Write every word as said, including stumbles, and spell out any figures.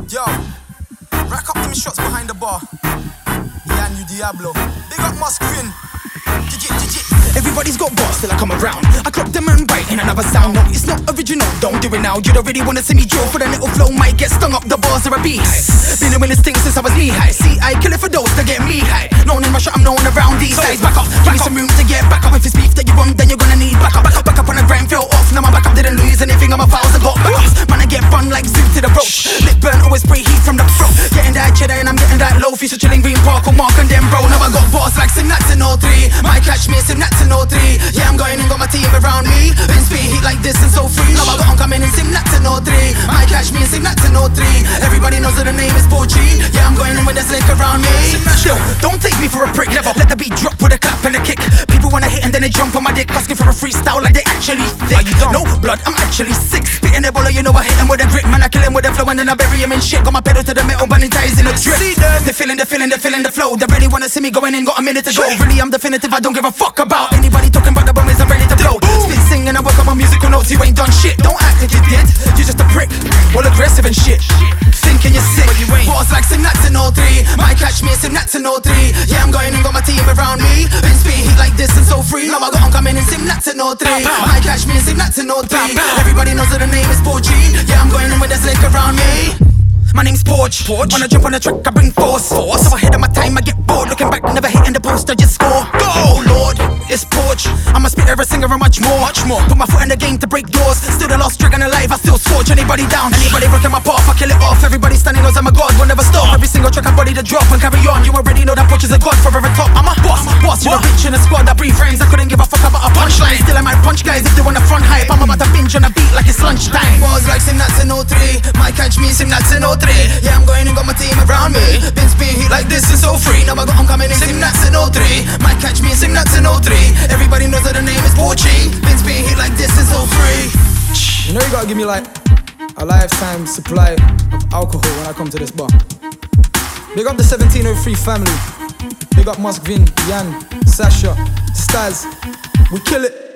Yo, rack up them shots behind the bar. Yan, you Diablo. Big up Musquin. Everybody's got bars till I come around. I clock them and write in another sound. No, it's not original, don't do it now. You don't really wanna see me draw for the little flow. Might get stung up, the bars are a beehive. Been doing this thing since I was knee high. See, I kill it for those that get me high. Known in Russia, I'm known around these sides. Back up, give me some room to get back up. If it's beef that you want, then you're gonna need back up. Back up, back up on the grind, fell off. Now my back up didn't lose anything on my files. I got back up. Man, I get fun like zoo to the rope. Lip burn, always spray heat from the throat. Getting that cheddar and I'm getting that low. Feature chilling Green Park or Mark and them bro. Now I got bars like Sim Nats and oh three. Might catch me, Sim Nats and oh three. Yeah, I'm going and got my team around me. Been spitting heat like this and so free. Now I got on coming in Sim Nats and oh three. Might catch me in Sim Nats and oh three. Everybody knows that the name is Porgy. Yeah, I'm going in with the slick around me. Yo, don't take me for a prick. Never let the beat drop with a clap and a kick. People wanna hit and then they jump on my dick, asking for a freestyle like they actually thick. No blood, I'm actually sick. Spitting Ebola, you know I hit him with a grip. Man, I kill him with a flow and then I bury him in shit. Got my pedal to the metal, bunny ties in a drip. They're feeling, they're feeling, they're feeling the flow. They really wanna see me going in, got a minute to go. Really, I'm definitive, I don't give a fuck about anybody talking about the bomb is I'm ready to blow. Spit, sing, and I work on my musical notes. You ain't done shit, don't act like you did. You're just a prick, all aggressive and shit. Thinking you're sick, but you ain't. Bars like Sim Nats and oh three. Might catch me in Sim Nats and oh three. Yeah, I'm going and got my team around me. Been spitting heat like this and so free. Now I got on coming in Sim Nats and oh three. Might catch me in Sim Nats and oh three. Everybody knows that the name is Porgy. Yeah, I'm going in with the slick around me. My name's Porch. Porch. When I jump on the track, I bring force. Force. So ahead of my time, I get bored. Looking back, never hitting the post, I just score. Go! Oh Lord, it's Porch. I'm a spitter, a singer, and much more. Much more. Put my foot in the game to break doors. Still the last dragon alive, I still scorch anybody down. Anybody breaking my path, I kill it off. Everybody standing knows I'm a god, will never stop. Every single track I body to drop and carry on. You already know that Porch is a god forever top. I'm a boss, boss. You're a bitch in a squad that breathe frames. I couldn't give a fuck about a punchline. Still I might punch guys if they want a front hype. I'm about to binge on a beat like it's lunchtime. Bars like Sim Nats and oh three. Might catch me in Sim Nats and oh three. Yeah, I'm going and got my team around me. Been spitting heat like this and so free. Now I got on coming in Sim Nats and oh three. Might catch me in Sim Nats and oh three. Everybody knows that the name is Porgy. Been spitting heat like this and so free. You know you gotta give me like a lifetime supply of alcohol when I come to this bar. Big up the seventeen oh three family. Big up Musquin, Yan, Sasha, Staz. We kill it.